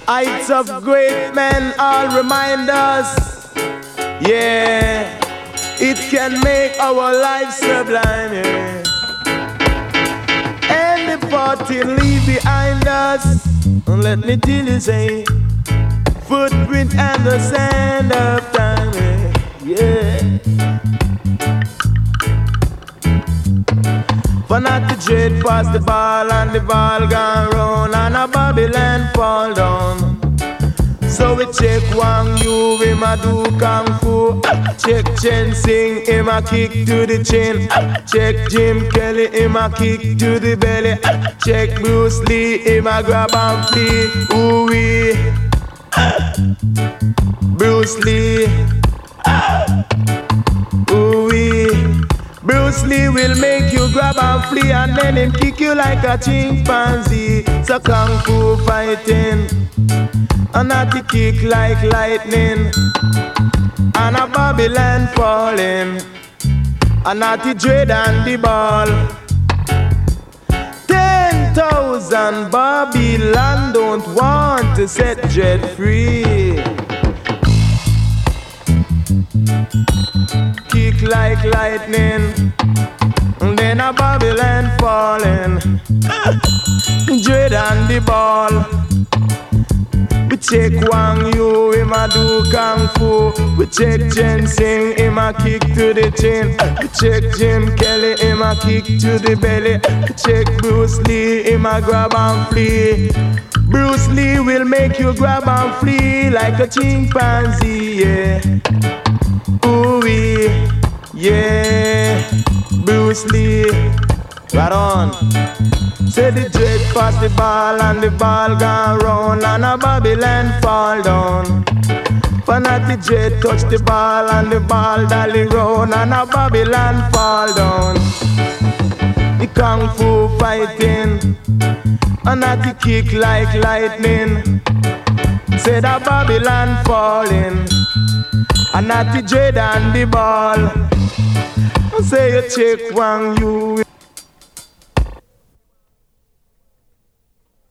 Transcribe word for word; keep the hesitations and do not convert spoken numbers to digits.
Heights of great men all remind us, yeah, it can make our life sublime, yeah. And the party leave behind us, let me tell you, say, footprint and the sand of time, yeah. For not to dread pass the ball and the ball gone round and a Babylon fall down. So we check Wang Yu, him a do Kung Fu. Check Chen Sing, him a kick to the chin. Check Jim Kelly, him a kick to the belly. Check Bruce Lee, him a grab and flee. Ooh wee, Bruce Lee. Ooh wee, Bruce Lee will make you grab and flee, and then him kick you like a chimpanzee. So Kung Fu fighting, and not to kick like lightning, and a Babylon falling, and not to dread and the ball. Ten thousand Babylon don't want to set dread free. Kick like lightning, and then a Babylon falling, dread and the ball. We check Wang Yu, him a do Kung Fu. We check Chen Sing, him a kick to the chin. We check Jim Kelly, him a kick to the belly. We check Bruce Lee, him a grab and flee. Bruce Lee will make you grab and flee like a chimpanzee, yeah. Ooh wee, yeah, Bruce Lee, right on. Say the dread pass the ball and the ball gone round and a Babylon fall down. For not the dread touch the ball and the ball dolly round and a Babylon fall down. The Kung Fu fighting and not the kick like lightning. Say the Babylon falling and not the dread and the ball. Say you check Wang Yu.